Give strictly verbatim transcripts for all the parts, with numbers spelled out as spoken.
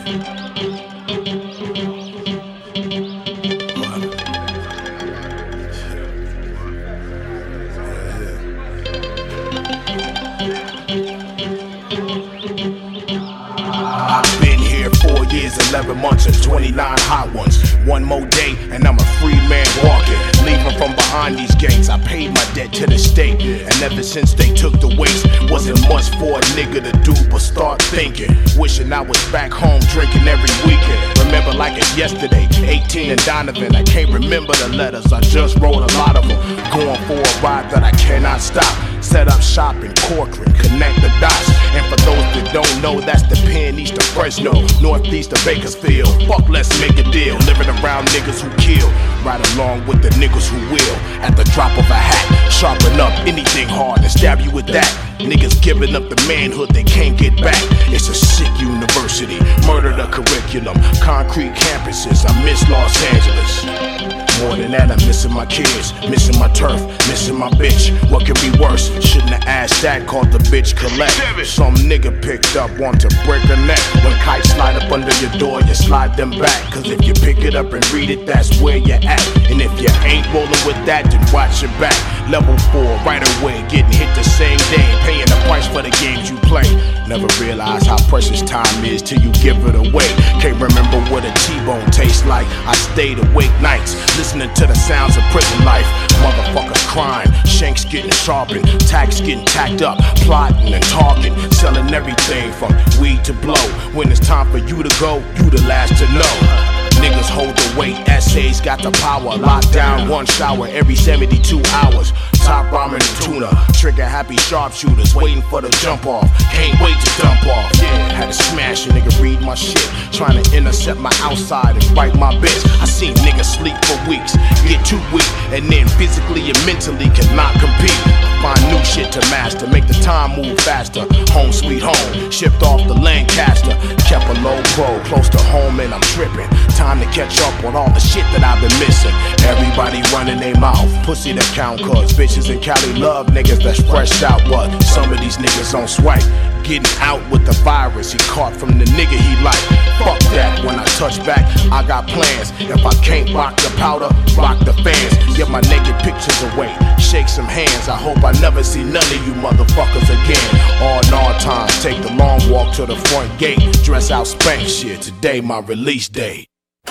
eleven months and twenty-nine hot ones. One more day and I'm a free man walking. Leaving from behind these gates, I paid my debt to the state. And ever since they took the weights, wasn't much for a nigga to do but start thinking. Wishing I was back home drinking every weekend. Remember like it's yesterday, eighteen and Donovan. I can't remember the letters, I just wrote a lot of them. Going for a ride that I cannot stop. Set up shop in Corcoran, connect the dots. And for those that don't know, that's the pen east of Fresno, northeast of Bakersfield. Fuck, let's make a deal. Living around niggas who kill, right along with the niggas who will. At the drop of a hat, sharpen up anything hard and stab you with that. Niggas giving up the manhood they can't get back. It's a sick university, murder the curriculum, concrete campuses. I miss Los Angeles. More than that, I'm missing my kids, missing my turf, missing my bitch. What could be worse? Shouldn't have asked that, called the bitch collect. Some nigga picked up, want to break her neck. When kites slide up under your door, you slide them back. Cause if you pick it up and read it, that's where you're at. And if you ain't rolling with that, then watch your back. Level four, right away, getting hit the same day. Paying the price for the games you play. Never realize how precious time is till you give it away. Can't remember what a T-bone tastes like. I stayed awake nights, listening to the sounds of prison life. Motherfuckers crying, shanks getting sharpened, tacks getting tacked up, plotting and talking, selling everything from weed to blow. When it's time for you to go, you the last to know. Niggas hold the weight, essays got the power. Locked down one shower every seventy-two hours. Top ramen and tuna, trigger happy sharpshooters, waiting for the jump off. Can't wait to dump off. Yeah, had to smash a nigga, read my shit. Trying to intercept my outside and bite my bitch. I seen niggas sleep for weeks, get too weak, and then physically and mentally cannot compete. Find new shit to master, make the time move faster. Home sweet home, shipped off the Lancaster. Kept a low pro, close to home and I'm tripping. Time to catch up on all the shit that I've been missing. Everybody running their mouth, pussy to count, cause bitches in Cali love niggas that's fresh out. But some of these niggas on swipe, getting out with the virus he caught from the nigga he like. Fuck that, when I touch back, I got plans. If I can't rock the powder, rock the fans. Get my naked pictures away, shake some hands. I hope I never see none of you motherfuckers again. All in all times, take the long walk to the front gate. Dress out spank shit, today my release day.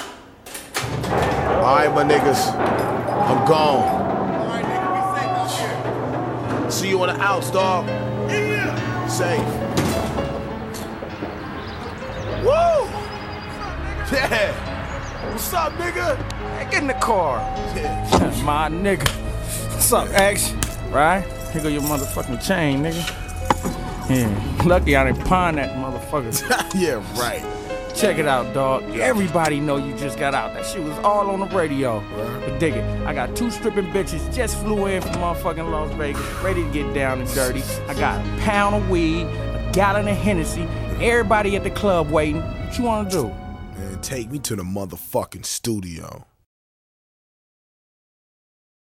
Alright my niggas, I'm gone. Alright nigga, be safe out here. See you on the outs, dog. Yeah. Safe. Woo! Yeah. What's up, nigga? Hey, get in the car. Yeah. That's my nigga. What's up, X? Right? Here go your motherfucking chain, nigga. Yeah. Lucky I didn't pawn that motherfucker. Yeah, right. Check it out, dog. Everybody know you just got out. That shit was all on the radio. But dig it, I got two stripping bitches just flew in from motherfucking Las Vegas, ready to get down and dirty. I got a pound of weed, a gallon of Hennessy, everybody at the club waiting. What you wanna do? Man, take me to the motherfucking studio.